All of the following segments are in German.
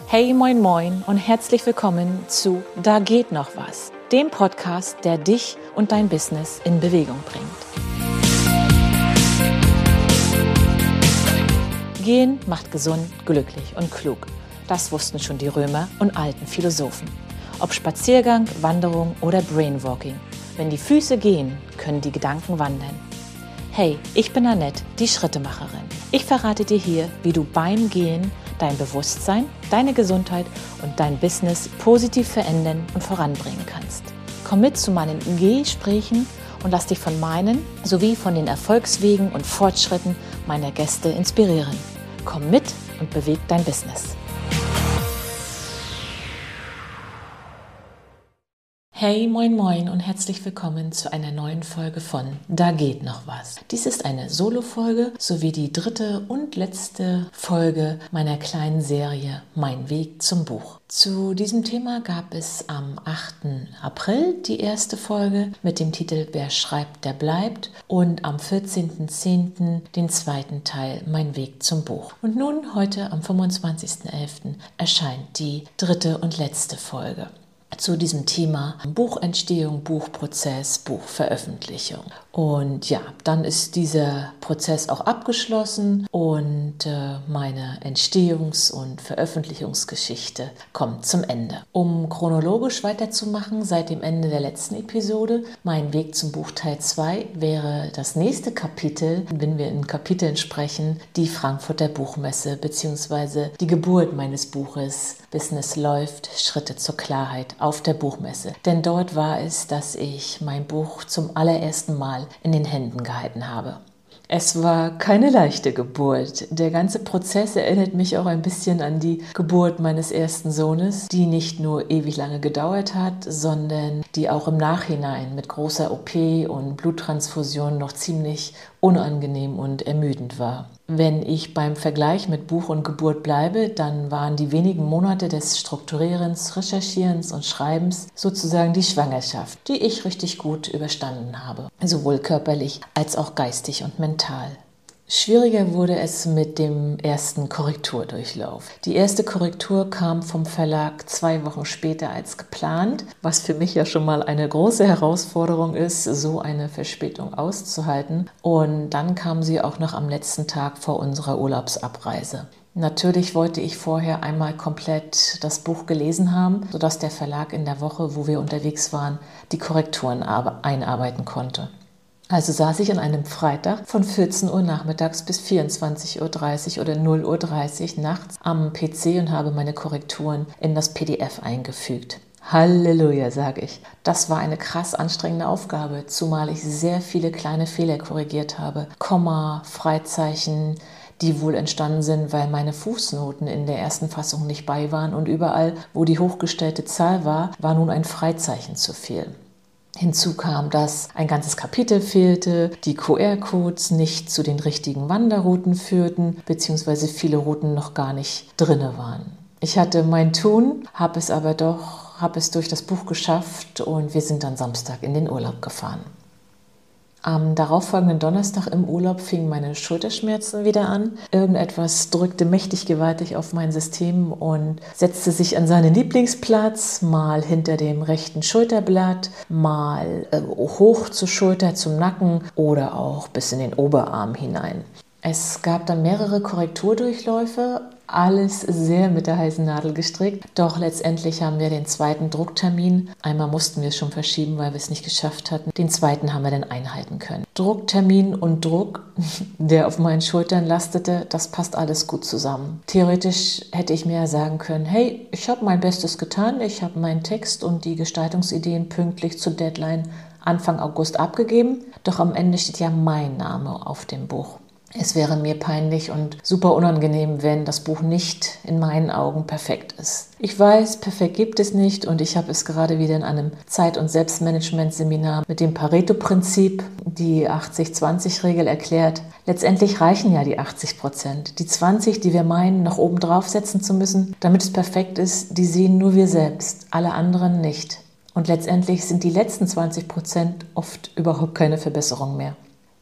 Hey, moin, moin und herzlich willkommen zu Da geht noch was, dem Podcast, der dich und dein Business in Bewegung bringt. Gehen macht gesund, glücklich und klug. Das wussten schon die Römer und alten Philosophen. Ob Spaziergang, Wanderung oder Brainwalking. Wenn die Füße gehen, können die Gedanken wandern. Hey, ich bin Annette, die Schrittemacherin. Ich verrate dir hier, wie du beim Gehen dein Bewusstsein, deine Gesundheit und dein Business positiv verändern und voranbringen kannst. Komm mit zu meinen Gesprächen und lass dich von meinen sowie von den Erfolgswegen und Fortschritten meiner Gäste inspirieren. Komm mit und beweg dein Business. Hey, moin, moin und herzlich willkommen zu einer neuen Folge von Da geht noch was. Dies ist eine Solo-Folge sowie die dritte und letzte Folge meiner kleinen Serie Mein Weg zum Buch. Zu diesem Thema gab es am 8. April die erste Folge mit dem Titel Wer schreibt, der bleibt und am 14.10. den zweiten Teil Mein Weg zum Buch. Und nun, heute am 25.11. erscheint die dritte und letzte Folge zu diesem Thema Buchentstehung, Buchprozess, Buchveröffentlichung. Und ja, dann ist dieser Prozess auch abgeschlossen und meine Entstehungs- und Veröffentlichungsgeschichte kommt zum Ende. Um chronologisch weiterzumachen, seit dem Ende der letzten Episode, Mein Weg zum Buch Teil 2, wäre das nächste Kapitel, wenn wir in Kapiteln sprechen, die Frankfurter Buchmesse bzw. die Geburt meines Buches Business läuft, Schritte zur Klarheit auf der Buchmesse. Denn dort war es, dass ich mein Buch zum allerersten Mal in den Händen gehalten habe. Es war keine leichte Geburt. Der ganze Prozess erinnert mich auch ein bisschen an die Geburt meines ersten Sohnes, die nicht nur ewig lange gedauert hat, sondern die auch im Nachhinein mit großer OP und Bluttransfusion noch ziemlich unangenehm und ermüdend war. Wenn ich beim Vergleich mit Buch und Geburt bleibe, dann waren die wenigen Monate des Strukturierens, Recherchierens und Schreibens sozusagen die Schwangerschaft, die ich richtig gut überstanden habe, sowohl körperlich als auch geistig und mental. Schwieriger wurde es mit dem ersten Korrekturdurchlauf. Die erste Korrektur kam vom Verlag 2 Wochen später als geplant, was für mich ja schon mal eine große Herausforderung ist, so eine Verspätung auszuhalten. Und dann kam sie auch noch am letzten Tag vor unserer Urlaubsabreise. Natürlich wollte ich vorher einmal komplett das Buch gelesen haben, sodass der Verlag in der Woche, wo wir unterwegs waren, die Korrekturen einarbeiten konnte. Also saß ich an einem Freitag von 14 Uhr nachmittags bis 24.30 Uhr oder 0.30 Uhr nachts am PC und habe meine Korrekturen in das PDF eingefügt. Halleluja, sage ich. Das war eine krass anstrengende Aufgabe, zumal ich sehr viele kleine Fehler korrigiert habe. Komma, Freizeichen, die wohl entstanden sind, weil meine Fußnoten in der ersten Fassung nicht bei waren und überall, wo die hochgestellte Zahl war, war nun ein Freizeichen zu viel. Hinzu kam, dass ein ganzes Kapitel fehlte, die QR-Codes nicht zu den richtigen Wanderrouten führten, beziehungsweise viele Routen noch gar nicht drinne waren. Ich hatte mein Tun, habe es durch das Buch geschafft und wir sind dann Samstag in den Urlaub gefahren. Am darauffolgenden Donnerstag im Urlaub fingen meine Schulterschmerzen wieder an. Irgendetwas drückte mächtig gewaltig auf mein System und setzte sich an seinen Lieblingsplatz, mal hinter dem rechten Schulterblatt, mal hoch zur Schulter, zum Nacken oder auch bis in den Oberarm hinein. Es gab dann mehrere Korrekturdurchläufe, alles sehr mit der heißen Nadel gestrickt. Doch letztendlich haben wir den zweiten Drucktermin. Einmal mussten wir es schon verschieben, weil wir es nicht geschafft hatten. Den zweiten haben wir dann einhalten können. Drucktermin und Druck, der auf meinen Schultern lastete, das passt alles gut zusammen. Theoretisch hätte ich mir sagen können, hey, ich habe mein Bestes getan, ich habe meinen Text und die Gestaltungsideen pünktlich zur Deadline Anfang August abgegeben. Doch am Ende steht ja mein Name auf dem Buch. Es wäre mir peinlich und super unangenehm, wenn das Buch nicht in meinen Augen perfekt ist. Ich weiß, perfekt gibt es nicht und ich habe es gerade wieder in einem Zeit- und Selbstmanagement-Seminar mit dem Pareto-Prinzip, die 80-20-Regel erklärt. Letztendlich reichen ja die 80%. Die 20, die wir meinen, noch oben drauf setzen zu müssen, damit es perfekt ist, die sehen nur wir selbst, alle anderen nicht. Und letztendlich sind die letzten 20% oft überhaupt keine Verbesserung mehr.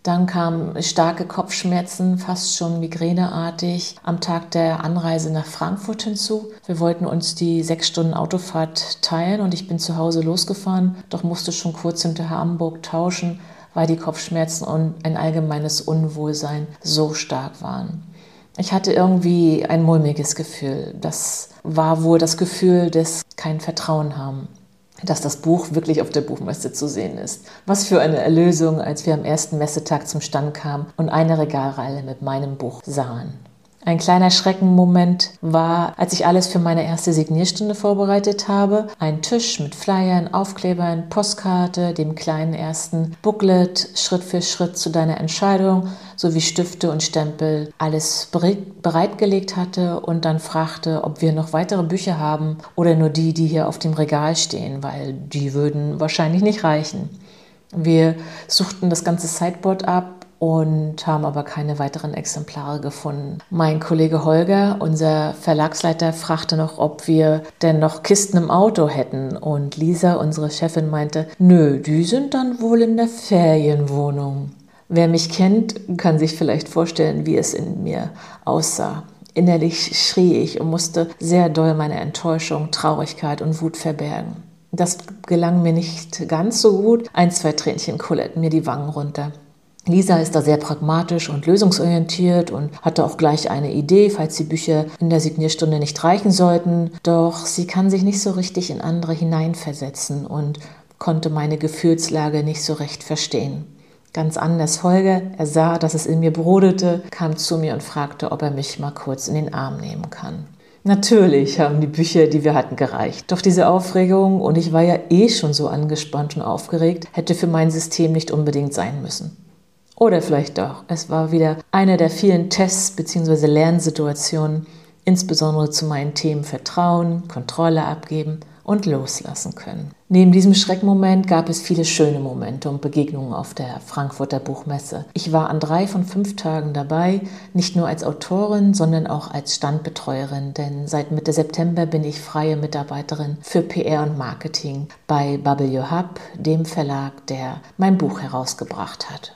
Dann kamen starke Kopfschmerzen, fast schon migräneartig, am Tag der Anreise nach Frankfurt hinzu. Wir wollten uns die 6 Stunden Autofahrt teilen und ich bin zu Hause losgefahren, doch musste schon kurz hinter Hamburg tauschen, weil die Kopfschmerzen und ein allgemeines Unwohlsein so stark waren. Ich hatte irgendwie ein mulmiges Gefühl. Das war wohl das Gefühl des kein Vertrauen haben, dass das Buch wirklich auf der Buchmesse zu sehen ist. Was für eine Erlösung, als wir am ersten Messetag zum Stand kamen und eine Regalreihe mit meinem Buch sahen. Ein kleiner Schreckenmoment war, als ich alles für meine erste Signierstunde vorbereitet habe. Ein Tisch mit Flyern, Aufklebern, Postkarte, dem kleinen ersten Booklet, Schritt für Schritt zu deiner Entscheidung, sowie Stifte und Stempel, alles bereitgelegt hatte und dann fragte, ob wir noch weitere Bücher haben oder nur die hier auf dem Regal stehen, weil die würden wahrscheinlich nicht reichen. Wir suchten das ganze Sideboard ab und haben aber keine weiteren Exemplare gefunden. Mein Kollege Holger, unser Verlagsleiter, fragte noch, ob wir denn noch Kisten im Auto hätten. Und Lisa, unsere Chefin, meinte, nö, die sind dann wohl in der Ferienwohnung. Wer mich kennt, kann sich vielleicht vorstellen, wie es in mir aussah. Innerlich schrie ich und musste sehr doll meine Enttäuschung, Traurigkeit und Wut verbergen. Das gelang mir nicht ganz so gut. 1, 2 Tränchen kullerten mir die Wangen runter. Lisa ist da sehr pragmatisch und lösungsorientiert und hatte auch gleich eine Idee, falls die Bücher in der Signierstunde nicht reichen sollten. Doch sie kann sich nicht so richtig in andere hineinversetzen und konnte meine Gefühlslage nicht so recht verstehen. Ganz anders Holger, er sah, dass es in mir brodelte, kam zu mir und fragte, ob er mich mal kurz in den Arm nehmen kann. Natürlich haben die Bücher, die wir hatten, gereicht. Doch diese Aufregung, und ich war ja schon so angespannt und aufgeregt, hätte für mein System nicht unbedingt sein müssen. Oder vielleicht doch. Es war wieder eine der vielen Tests bzw. Lernsituationen, insbesondere zu meinen Themen Vertrauen, Kontrolle abgeben und loslassen können. Neben diesem Schreckmoment gab es viele schöne Momente und Begegnungen auf der Frankfurter Buchmesse. Ich war an 3 von 5 Tagen dabei, nicht nur als Autorin, sondern auch als Standbetreuerin, denn seit Mitte September bin ich freie Mitarbeiterin für PR und Marketing bei Bubble Your Hub, dem Verlag, der mein Buch herausgebracht hat.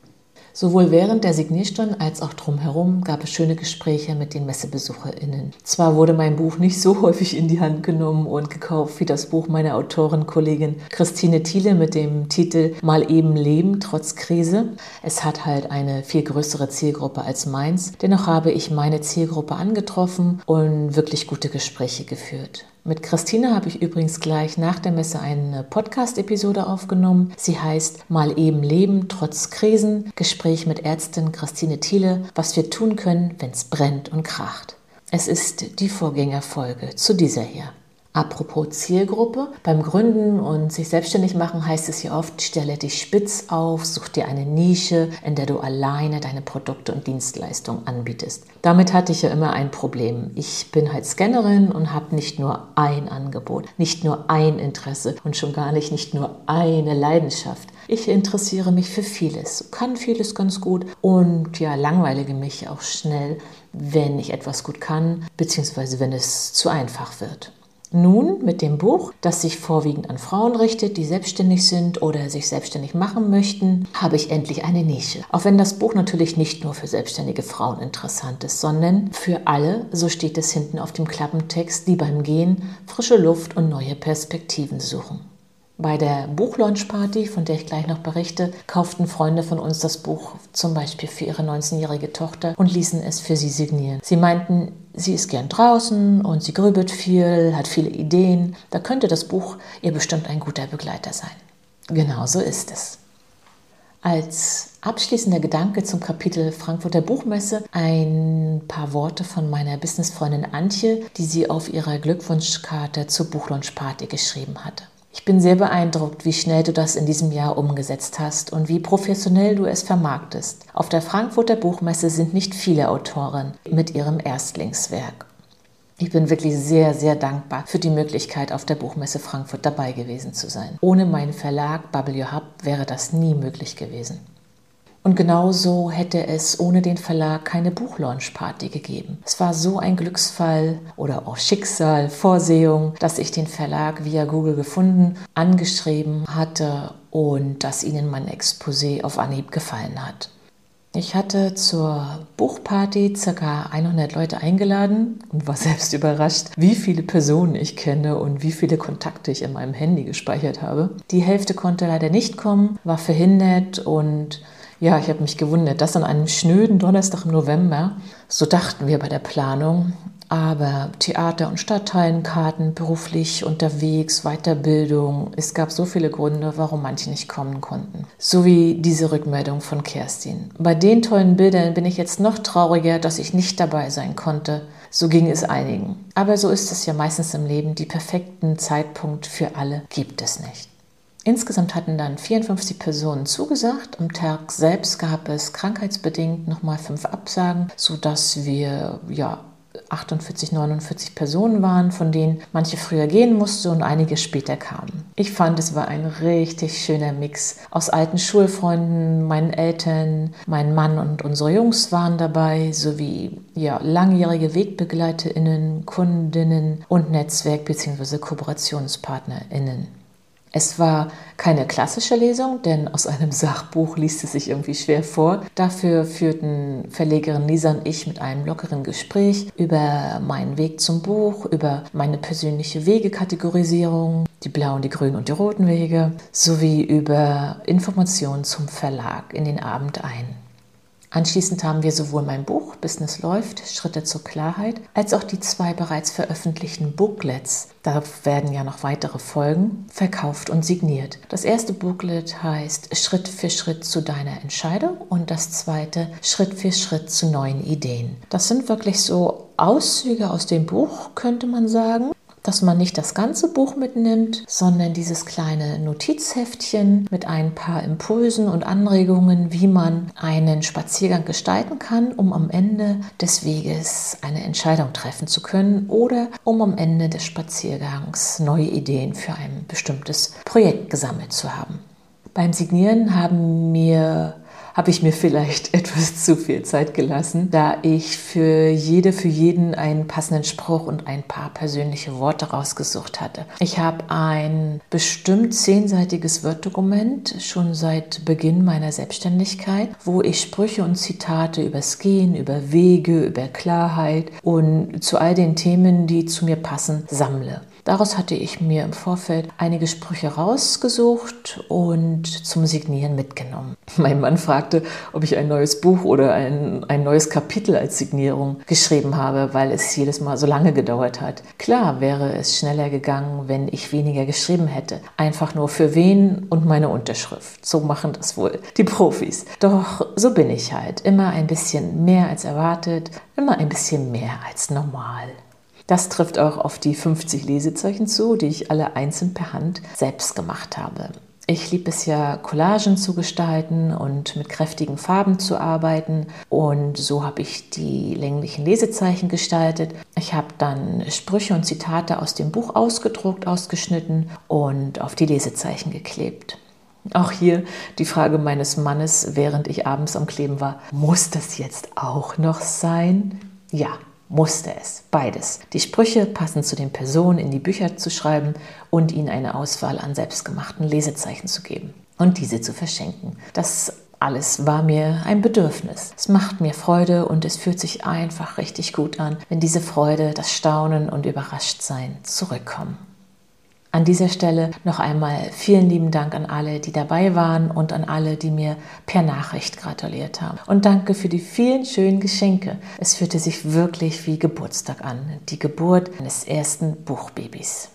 Sowohl während der Signierstunden als auch drumherum gab es schöne Gespräche mit den MessebesucherInnen. Zwar wurde mein Buch nicht so häufig in die Hand genommen und gekauft wie das Buch meiner Autorenkollegin Christine Thiele mit dem Titel Mal eben leben trotz Krise. Es hat halt eine viel größere Zielgruppe als meins. Dennoch habe ich meine Zielgruppe angetroffen und wirklich gute Gespräche geführt. Mit Christine habe ich übrigens gleich nach der Messe eine Podcast-Episode aufgenommen. Sie heißt Mal eben leben trotz Krisen. Gespräch mit Ärztin Christine Thiele, was wir tun können, wenn es brennt und kracht. Es ist die Vorgängerfolge zu dieser hier. Apropos Zielgruppe, beim Gründen und sich selbstständig machen heißt es ja oft, stelle dich spitz auf, such dir eine Nische, in der du alleine deine Produkte und Dienstleistungen anbietest. Damit hatte ich ja immer ein Problem. Ich bin halt Scannerin und habe nicht nur ein Angebot, nicht nur ein Interesse und schon gar nicht nur eine Leidenschaft. Ich interessiere mich für vieles, kann vieles ganz gut und ja, langweilige mich auch schnell, wenn ich etwas gut kann, beziehungsweise wenn es zu einfach wird. Nun mit dem Buch, das sich vorwiegend an Frauen richtet, die selbstständig sind oder sich selbstständig machen möchten, habe ich endlich eine Nische. Auch wenn das Buch natürlich nicht nur für selbstständige Frauen interessant ist, sondern für alle, so steht es hinten auf dem Klappentext, die beim Gehen frische Luft und neue Perspektiven suchen. Bei der Buchlaunchparty, von der ich gleich noch berichte, kauften Freunde von uns das Buch zum Beispiel für ihre 19-jährige Tochter und ließen es für sie signieren. Sie meinten, sie ist gern draußen und sie grübelt viel, hat viele Ideen. Da könnte das Buch ihr bestimmt ein guter Begleiter sein. Genau so ist es. Als abschließender Gedanke zum Kapitel Frankfurter Buchmesse ein paar Worte von meiner Businessfreundin Antje, die sie auf ihrer Glückwunschkarte zur Buchlaunchparty geschrieben hatte. Ich bin sehr beeindruckt, wie schnell du das in diesem Jahr umgesetzt hast und wie professionell du es vermarktest. Auf der Frankfurter Buchmesse sind nicht viele Autoren mit ihrem Erstlingswerk. Ich bin wirklich sehr, sehr dankbar für die Möglichkeit, auf der Buchmesse Frankfurt dabei gewesen zu sein. Ohne meinen Verlag Bubble Your Hub wäre das nie möglich gewesen. Und genauso hätte es ohne den Verlag keine Buchlaunchparty gegeben. Es war so ein Glücksfall oder auch Schicksal, Vorsehung, dass ich den Verlag via Google gefunden, angeschrieben hatte und dass ihnen mein Exposé auf Anhieb gefallen hat. Ich hatte zur Buchparty ca. 100 Leute eingeladen und war selbst überrascht, wie viele Personen ich kenne und wie viele Kontakte ich in meinem Handy gespeichert habe. Die Hälfte konnte leider nicht kommen, war verhindert und ja, ich habe mich gewundert, das an einem schnöden Donnerstag im November. So dachten wir bei der Planung. Aber Theater- und Stadtteilenkarten, beruflich unterwegs, Weiterbildung. Es gab so viele Gründe, warum manche nicht kommen konnten. So wie diese Rückmeldung von Kerstin. Bei den tollen Bildern bin ich jetzt noch trauriger, dass ich nicht dabei sein konnte. So ging es einigen. Aber so ist es ja meistens im Leben. Die perfekten Zeitpunkt für alle gibt es nicht. Insgesamt hatten dann 54 Personen zugesagt. Am Tag selbst gab es krankheitsbedingt nochmal 5 Absagen, sodass wir 48, 49 Personen waren, von denen manche früher gehen mussten und einige später kamen. Ich fand, es war ein richtig schöner Mix aus alten Schulfreunden, meinen Eltern, mein Mann und unsere Jungs waren dabei, sowie langjährige WegbegleiterInnen, Kundinnen und Netzwerk- bzw. KooperationspartnerInnen. Es war keine klassische Lesung, denn aus einem Sachbuch liest es sich irgendwie schwer vor. Dafür führten Verlegerin Lisa und ich mit einem lockeren Gespräch über meinen Weg zum Buch, über meine persönliche Wegekategorisierung, die blauen, die grünen und die roten Wege, sowie über Informationen zum Verlag in den Abend ein. Anschließend haben wir sowohl mein Buch Business läuft, Schritte zur Klarheit, als auch die 2 bereits veröffentlichten Booklets, da werden ja noch weitere folgen, verkauft und signiert. Das erste Booklet heißt Schritt für Schritt zu deiner Entscheidung und das zweite Schritt für Schritt zu neuen Ideen. Das sind wirklich so Auszüge aus dem Buch, könnte man sagen. Dass man nicht das ganze Buch mitnimmt, sondern dieses kleine Notizheftchen mit ein paar Impulsen und Anregungen, wie man einen Spaziergang gestalten kann, um am Ende des Weges eine Entscheidung treffen zu können oder um am Ende des Spaziergangs neue Ideen für ein bestimmtes Projekt gesammelt zu haben. Beim Signieren habe ich mir vielleicht etwas zu viel Zeit gelassen, da ich für jeden einen passenden Spruch und ein paar persönliche Worte rausgesucht hatte. Ich habe ein bestimmt 10-seitiges Word-Dokument schon seit Beginn meiner Selbstständigkeit, wo ich Sprüche und Zitate übers Gehen, über Wege, über Klarheit und zu all den Themen, die zu mir passen, sammle. Daraus hatte ich mir im Vorfeld einige Sprüche rausgesucht und zum Signieren mitgenommen. Mein Mann fragte, ob ich ein neues Buch oder ein neues Kapitel als Signierung geschrieben habe, weil es jedes Mal so lange gedauert hat. Klar wäre es schneller gegangen, wenn ich weniger geschrieben hätte. Einfach nur für wen und meine Unterschrift. So machen das wohl die Profis. Doch so bin ich halt. Immer ein bisschen mehr als erwartet, immer ein bisschen mehr als normal. Das trifft auch auf die 50 Lesezeichen zu, die ich alle einzeln per Hand selbst gemacht habe. Ich liebe es ja, Collagen zu gestalten und mit kräftigen Farben zu arbeiten. Und so habe ich die länglichen Lesezeichen gestaltet. Ich habe dann Sprüche und Zitate aus dem Buch ausgedruckt, ausgeschnitten und auf die Lesezeichen geklebt. Auch hier die Frage meines Mannes, während ich abends am Kleben war: Muss das jetzt auch noch sein? Ja. Musste es, beides. Die Sprüche passend zu den Personen in die Bücher zu schreiben und ihnen eine Auswahl an selbstgemachten Lesezeichen zu geben und diese zu verschenken. Das alles war mir ein Bedürfnis. Es macht mir Freude und es fühlt sich einfach richtig gut an, wenn diese Freude, das Staunen und Überraschtsein zurückkommen. An dieser Stelle noch einmal vielen lieben Dank an alle, die dabei waren und an alle, die mir per Nachricht gratuliert haben. Und danke für die vielen schönen Geschenke. Es fühlte sich wirklich wie Geburtstag an, die Geburt meines ersten Buchbabys.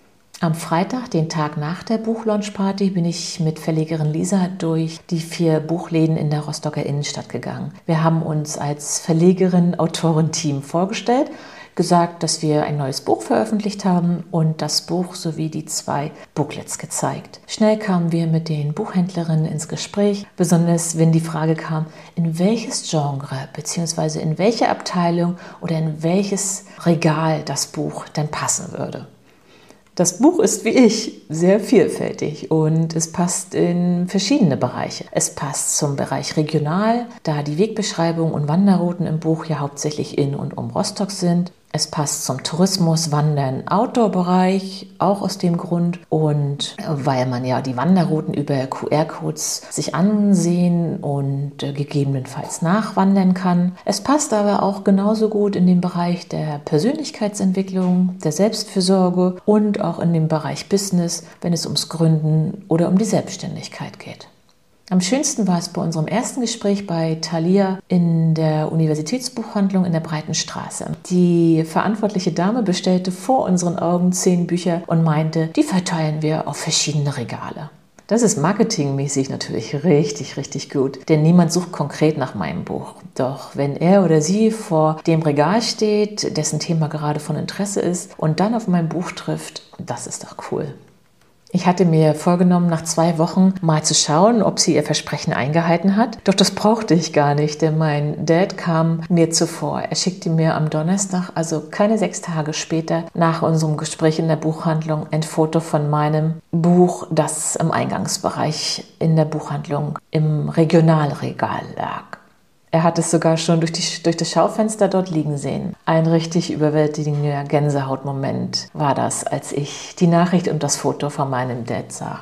Am Freitag, den Tag nach der Buchlaunchparty, bin ich mit Verlegerin Lisa durch die 4 Buchläden in der Rostocker Innenstadt gegangen. Wir haben uns als Verlegerin-Autoren-Team vorgestellt, gesagt, dass wir ein neues Buch veröffentlicht haben und das Buch sowie die 2 Booklets gezeigt. Schnell kamen wir mit den Buchhändlerinnen ins Gespräch, besonders wenn die Frage kam, in welches Genre bzw. in welche Abteilung oder in welches Regal das Buch denn passen würde. Das Buch ist wie ich sehr vielfältig und es passt in verschiedene Bereiche. Es passt zum Bereich regional, da die Wegbeschreibungen und Wanderrouten im Buch ja hauptsächlich in und um Rostock sind. Es passt zum Tourismus, Wandern, Outdoor-Bereich, auch aus dem Grund. Und weil man ja die Wanderrouten über QR-Codes sich ansehen und gegebenenfalls nachwandern kann. Es passt aber auch genauso gut in den Bereich der Persönlichkeitsentwicklung, der Selbstfürsorge und auch in den Bereich Business, wenn es ums Gründen oder um die Selbstständigkeit geht. Am schönsten war es bei unserem ersten Gespräch bei Thalia in der Universitätsbuchhandlung in der Breiten Straße. Die verantwortliche Dame bestellte vor unseren Augen 10 Bücher und meinte, die verteilen wir auf verschiedene Regale. Das ist marketingmäßig natürlich richtig, richtig gut, denn niemand sucht konkret nach meinem Buch. Doch wenn er oder sie vor dem Regal steht, dessen Thema gerade von Interesse ist und dann auf mein Buch trifft, das ist doch cool. Ich hatte mir vorgenommen, nach 2 Wochen mal zu schauen, ob sie ihr Versprechen eingehalten hat. Doch das brauchte ich gar nicht, denn mein Dad kam mir zuvor. Er schickte mir am Donnerstag, also keine 6 Tage später, nach unserem Gespräch in der Buchhandlung, ein Foto von meinem Buch, das im Eingangsbereich in der Buchhandlung im Regionalregal lag. Er hat es sogar schon durch das Schaufenster dort liegen sehen. Ein richtig überwältigender Gänsehautmoment war das, als ich die Nachricht und das Foto von meinem Dad sah.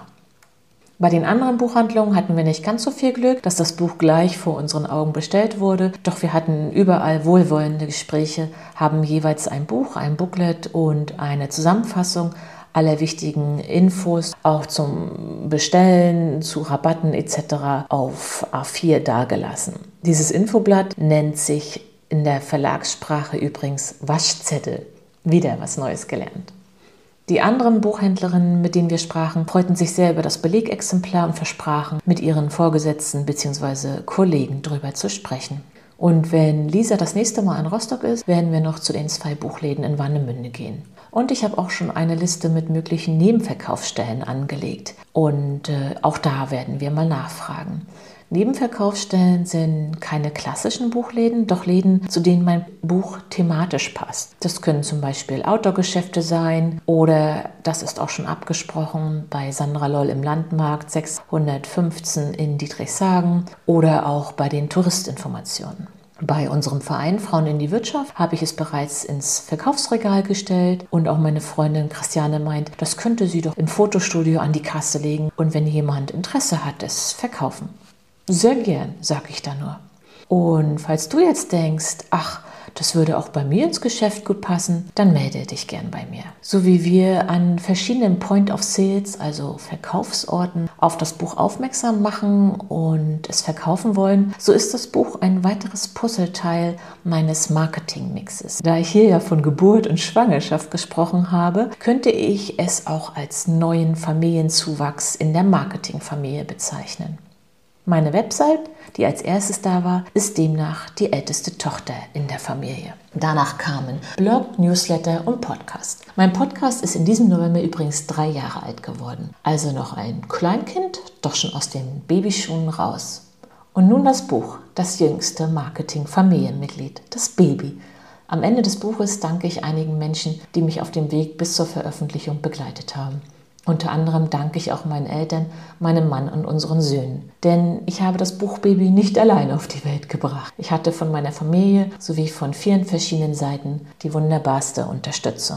Bei den anderen Buchhandlungen hatten wir nicht ganz so viel Glück, dass das Buch gleich vor unseren Augen bestellt wurde. Doch wir hatten überall wohlwollende Gespräche, haben jeweils ein Buch, ein Booklet und eine Zusammenfassung aller wichtigen Infos, auch zum Bestellen, zu Rabatten etc. auf A4 dargelassen. Dieses Infoblatt nennt sich in der Verlagssprache übrigens Waschzettel. Wieder was Neues gelernt. Die anderen Buchhändlerinnen, mit denen wir sprachen, freuten sich sehr über das Belegexemplar und versprachen, mit ihren Vorgesetzten bzw. Kollegen darüber zu sprechen. Und wenn Lisa das nächste Mal in Rostock ist, werden wir noch zu den 2 Buchläden in Warnemünde gehen. Und ich habe auch schon eine Liste mit möglichen Nebenverkaufsstellen angelegt. Und auch da werden wir mal nachfragen. Nebenverkaufsstellen sind keine klassischen Buchläden, doch Läden, zu denen mein Buch thematisch passt. Das können zum Beispiel Outdoor-Geschäfte sein oder, das ist auch schon abgesprochen, bei Sandra Loll im Landmarkt 615 in Dietrichshagen oder auch bei den Touristinformationen. Bei unserem Verein Frauen in die Wirtschaft habe ich es bereits ins Verkaufsregal gestellt und auch meine Freundin Christiane meint, das könnte sie doch im Fotostudio an die Kasse legen und wenn jemand Interesse hat, es verkaufen. Sehr gern, sage ich da nur. Und falls du jetzt denkst, ach, das würde auch bei mir ins Geschäft gut passen, dann melde dich gern bei mir. So wie wir an verschiedenen Point of Sales, also Verkaufsorten, auf das Buch aufmerksam machen und es verkaufen wollen, so ist das Buch ein weiteres Puzzleteil meines Marketingmixes. Da ich hier ja von Geburt und Schwangerschaft gesprochen habe, könnte ich es auch als neuen Familienzuwachs in der Marketingfamilie bezeichnen. Meine Website, die als erstes da war, ist demnach die älteste Tochter in der Familie. Danach kamen Blog, Newsletter und Podcast. Mein Podcast ist in diesem November übrigens 3 Jahre alt geworden. Also noch ein Kleinkind, doch schon aus den Babyschuhen raus. Und nun das Buch, das jüngste Marketing-Familienmitglied, das Baby. Am Ende des Buches danke ich einigen Menschen, die mich auf dem Weg bis zur Veröffentlichung begleitet haben. Unter anderem danke ich auch meinen Eltern, meinem Mann und unseren Söhnen. Denn ich habe das Buchbaby nicht allein auf die Welt gebracht. Ich hatte von meiner Familie sowie von vielen verschiedenen Seiten die wunderbarste Unterstützung.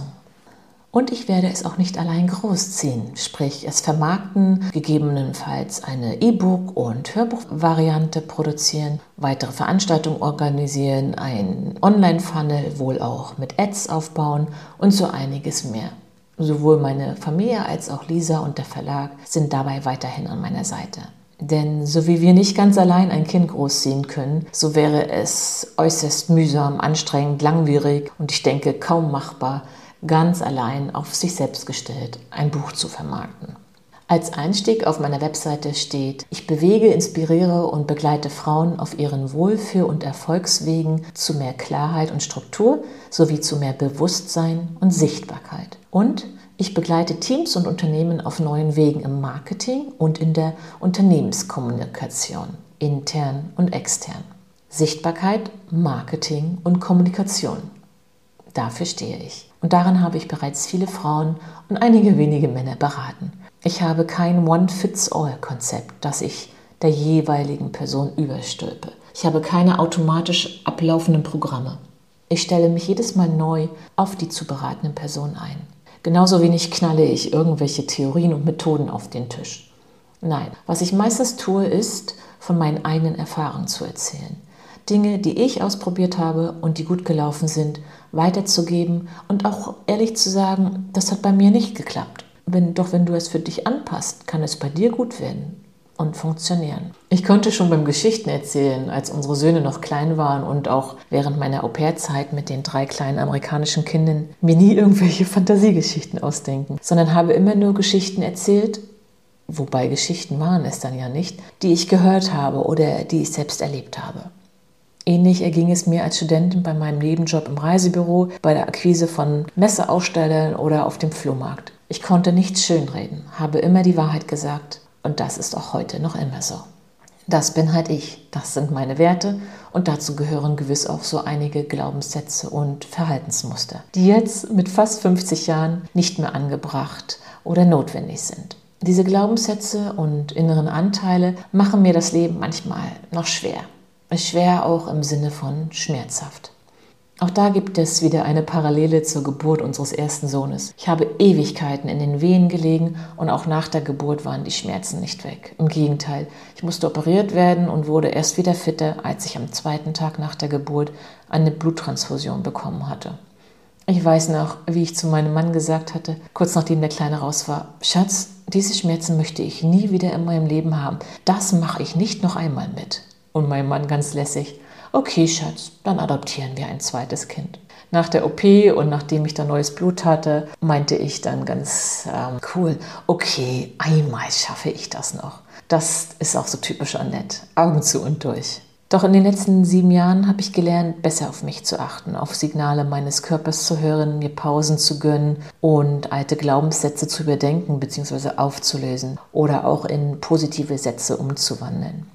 Und ich werde es auch nicht allein großziehen, sprich es vermarkten, gegebenenfalls eine E-Book- und Hörbuchvariante produzieren, weitere Veranstaltungen organisieren, einen Online-Funnel wohl auch mit Ads aufbauen und so einiges mehr. Sowohl meine Familie als auch Lisa und der Verlag sind dabei weiterhin an meiner Seite. Denn so wie wir nicht ganz allein ein Kind großziehen können, so wäre es äußerst mühsam, anstrengend, langwierig und ich denke kaum machbar, ganz allein auf sich selbst gestellt ein Buch zu vermarkten. Als Einstieg auf meiner Webseite steht: Ich bewege, inspiriere und begleite Frauen auf ihren Wohlfühl- und Erfolgswegen zu mehr Klarheit und Struktur sowie zu mehr Bewusstsein und Sichtbarkeit. Und ich begleite Teams und Unternehmen auf neuen Wegen im Marketing und in der Unternehmenskommunikation, intern und extern. Sichtbarkeit, Marketing und Kommunikation. Dafür stehe ich. Und darin habe ich bereits viele Frauen und einige wenige Männer beraten. Ich habe kein One-Fits-All-Konzept, das ich der jeweiligen Person überstülpe. Ich habe keine automatisch ablaufenden Programme. Ich stelle mich jedes Mal neu auf die zu beratende Person ein. Genauso wenig knalle ich irgendwelche Theorien und Methoden auf den Tisch. Nein, was ich meistens tue, ist, von meinen eigenen Erfahrungen zu erzählen. Dinge, die ich ausprobiert habe und die gut gelaufen sind, weiterzugeben und auch ehrlich zu sagen, das hat bei mir nicht geklappt. Wenn du es für dich anpasst, kann es bei dir gut werden und funktionieren. Ich konnte schon beim Geschichten erzählen, als unsere Söhne noch klein waren und auch während meiner Au-pair-Zeit mit den 3 kleinen amerikanischen Kindern mir nie irgendwelche Fantasiegeschichten ausdenken, sondern habe immer nur Geschichten erzählt, wobei Geschichten waren es dann ja nicht, die ich gehört habe oder die ich selbst erlebt habe. Ähnlich erging es mir als Studentin bei meinem Nebenjob im Reisebüro, bei der Akquise von Messeausstellern oder auf dem Flohmarkt. Ich konnte nichts schönreden, habe immer die Wahrheit gesagt und das ist auch heute noch immer so. Das bin halt ich, das sind meine Werte und dazu gehören gewiss auch so einige Glaubenssätze und Verhaltensmuster, die jetzt mit fast 50 Jahren nicht mehr angebracht oder notwendig sind. Diese Glaubenssätze und inneren Anteile machen mir das Leben manchmal noch schwer. Schwer auch im Sinne von schmerzhaft. Auch da gibt es wieder eine Parallele zur Geburt unseres ersten Sohnes. Ich habe Ewigkeiten in den Wehen gelegen und auch nach der Geburt waren die Schmerzen nicht weg. Im Gegenteil, ich musste operiert werden und wurde erst wieder fitter, als ich am 2. Tag nach der Geburt eine Bluttransfusion bekommen hatte. Ich weiß noch, wie ich zu meinem Mann gesagt hatte, kurz nachdem der Kleine raus war: Schatz, diese Schmerzen möchte ich nie wieder in meinem Leben haben. Das mache ich nicht noch einmal mit. Und mein Mann ganz lässig: Okay, Schatz, dann adoptieren wir ein zweites Kind. Nach der OP und nachdem ich dann neues Blut hatte, meinte ich dann ganz cool: Okay, einmal schaffe ich das noch. Das ist auch so typisch Annette. Augen zu und durch. Doch in den letzten 7 Jahren habe ich gelernt, besser auf mich zu achten, auf Signale meines Körpers zu hören, mir Pausen zu gönnen und alte Glaubenssätze zu überdenken bzw. aufzulösen oder auch in positive Sätze umzuwandeln.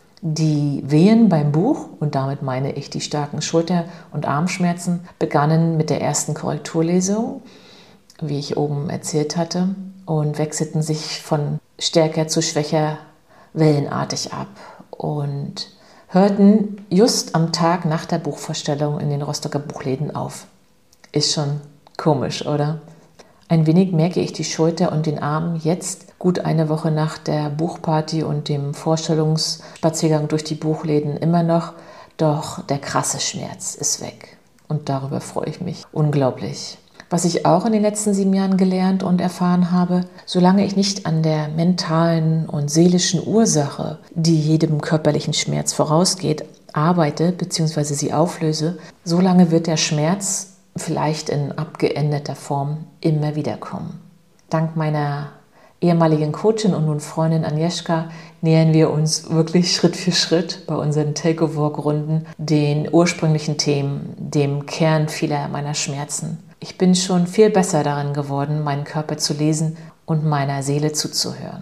Die Wehen beim Buch, und damit meine ich die starken Schulter- und Armschmerzen, begannen mit der ersten Korrekturlesung, wie ich oben erzählt hatte, und wechselten sich von stärker zu schwächer wellenartig ab und hörten just am Tag nach der Buchvorstellung in den Rostocker Buchläden auf. Ist schon komisch, oder? Ein wenig merke ich die Schulter und den Arm jetzt, gut eine Woche nach der Buchparty und dem Vorstellungsspaziergang durch die Buchläden immer noch, doch der krasse Schmerz ist weg. Und darüber freue ich mich unglaublich. Was ich auch in den letzten 7 Jahren gelernt und erfahren habe: Solange ich nicht an der mentalen und seelischen Ursache, die jedem körperlichen Schmerz vorausgeht, arbeite bzw. sie auflöse, solange wird der Schmerz vielleicht in abgeänderter Form immer wieder kommen. Dank meiner ehemaligen Coachin und nun Freundin Agnieszka nähern wir uns wirklich Schritt für Schritt bei unseren Take-a-Walk-Runden den ursprünglichen Themen, dem Kern vieler meiner Schmerzen. Ich bin schon viel besser darin geworden, meinen Körper zu lesen und meiner Seele zuzuhören.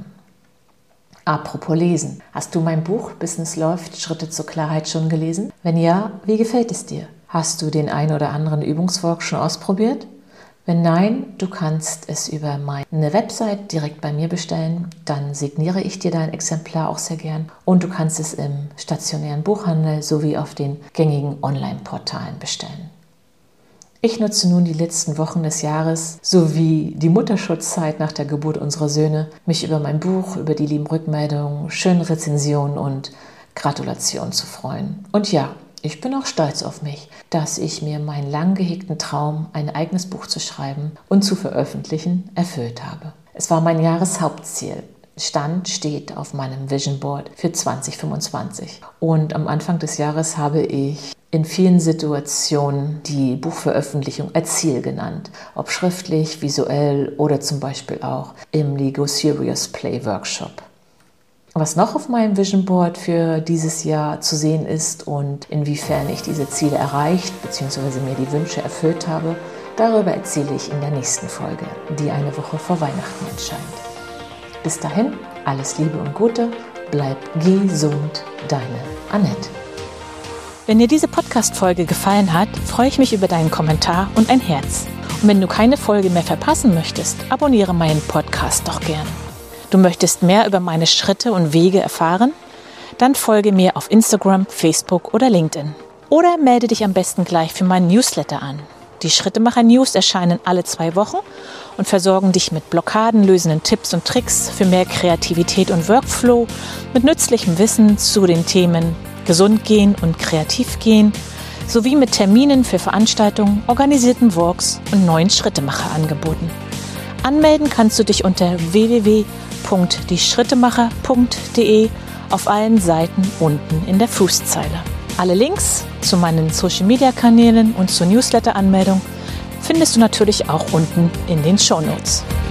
Apropos Lesen, hast du mein Buch Business läuft, Schritte zur Klarheit schon gelesen? Wenn ja, wie gefällt es dir? Hast du den ein oder anderen Übungswork schon ausprobiert? Wenn nein, du kannst es über meine Website direkt bei mir bestellen, dann signiere ich dir dein Exemplar auch sehr gern und du kannst es im stationären Buchhandel sowie auf den gängigen Online-Portalen bestellen. Ich nutze nun die letzten Wochen des Jahres sowie die Mutterschutzzeit nach der Geburt unserer Söhne, mich über mein Buch, über die lieben Rückmeldungen, schöne Rezensionen und Gratulationen zu freuen. Und ja, ich bin auch stolz auf mich, dass ich mir meinen lang gehegten Traum, ein eigenes Buch zu schreiben und zu veröffentlichen, erfüllt habe. Es war mein Jahreshauptziel. Steht auf meinem Vision Board für 2025. Und am Anfang des Jahres habe ich in vielen Situationen die Buchveröffentlichung als Ziel genannt. Ob schriftlich, visuell oder zum Beispiel auch im Lego Serious Play Workshop. Was noch auf meinem Vision Board für dieses Jahr zu sehen ist und inwiefern ich diese Ziele erreicht bzw. mir die Wünsche erfüllt habe, darüber erzähle ich in der nächsten Folge, die eine Woche vor Weihnachten erscheint. Bis dahin, alles Liebe und Gute, bleib gesund, deine Annette. Wenn dir diese Podcast-Folge gefallen hat, freue ich mich über deinen Kommentar und ein Herz. Und wenn du keine Folge mehr verpassen möchtest, abonniere meinen Podcast doch gern. Du möchtest mehr über meine Schritte und Wege erfahren? Dann folge mir auf Instagram, Facebook oder LinkedIn. Oder melde dich am besten gleich für meinen Newsletter an. Die Schrittemacher-News erscheinen alle 2 Wochen und versorgen dich mit blockadenlösenden Tipps und Tricks für mehr Kreativität und Workflow, mit nützlichem Wissen zu den Themen Gesund gehen und kreativ gehen, sowie mit Terminen für Veranstaltungen, organisierten Walks und neuen Schrittemacher-Angeboten. Anmelden kannst du dich unter www.dieschrittemacher.de auf allen Seiten unten in der Fußzeile. Alle Links zu meinen Social-Media-Kanälen und zur Newsletter-Anmeldung findest du natürlich auch unten in den Shownotes.